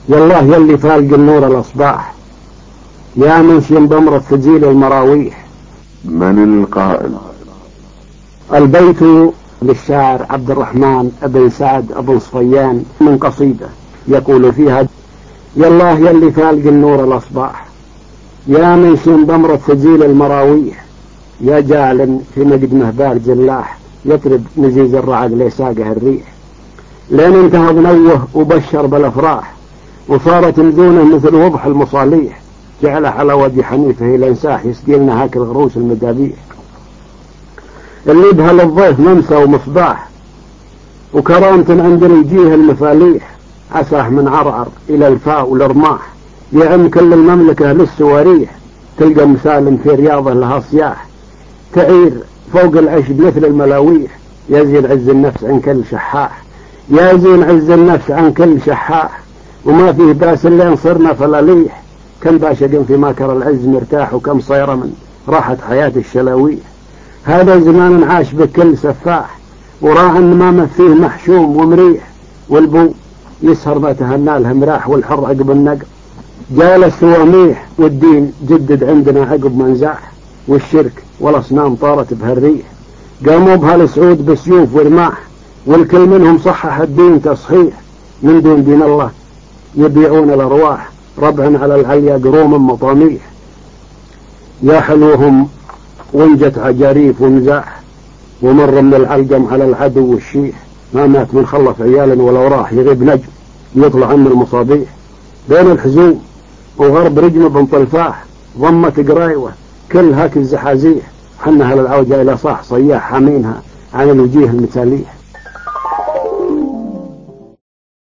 يالله يلي فالق النور الأصباح، يا منشي بأمر تزيل المراويح. من القائل؟ البيت للشاعر عبد الرحمن بن سعد بن صفيان من قصيدة يقول فيها: يالله يلي فالق النور الأصباح، يا منشي بأمر تزيل المراويح، يا جعل في مقدمه بار جلاح، يطرب مزيز الرعد ليساقه الريح. لين انتهى بنوه وبشر بالافراح، وصارت مدونه مثل وضح المصاليح، جعله على وجه حنيفه الى انساح، يسقيلنا هاك الغروس المدابيح. اللي بها للضيف ممسى ومصباح، وكرامة عند رجيه المفاليح، عساه من عرعر الى الفاء والرماح، يعم كل المملكة للسواريح. تلقى مسالم في رياضه لها صياح، تعير فوق العشب مثل الملاويح، يزين عز النفس عن كل شحاح، يزين عز النفس عن كل شحاح. وما فيه باس اللي صرنا فلاليح، كم باشق في ماكر العز مرتاح، وكم صير من راحت حياة الشلاويح. هذا زمان عاش بكل سفاح، وراع ما فيه محشوم ومريح، والبو يسهر ما تهنى له مراح، والحر عقب النقر جالس وميح. والدين جدد عندنا عقب منزاح، والشرك والاصنام طارت بهالريح. قاموا بهالسعود بسيوف ورماح، والكل منهم صحح الدين تصحيح. من دون دين الله يبيعون الارواح، ربعا على العليا قروم مطاميح. يا حلوهم وانجت عجاريف ومزاح، ومر من العلقم على العدو والشيح. ما مات من خلف عيال ولو راح يغيب نجم، يطلع عن المصابيح. بين الحزوم وغرب رجم بن طلفاح، ضمت قرايوه كل هاك الزحازيح، حنها للعوجة إلى صاح صياح، حامينها عن الوجيه المثاليح.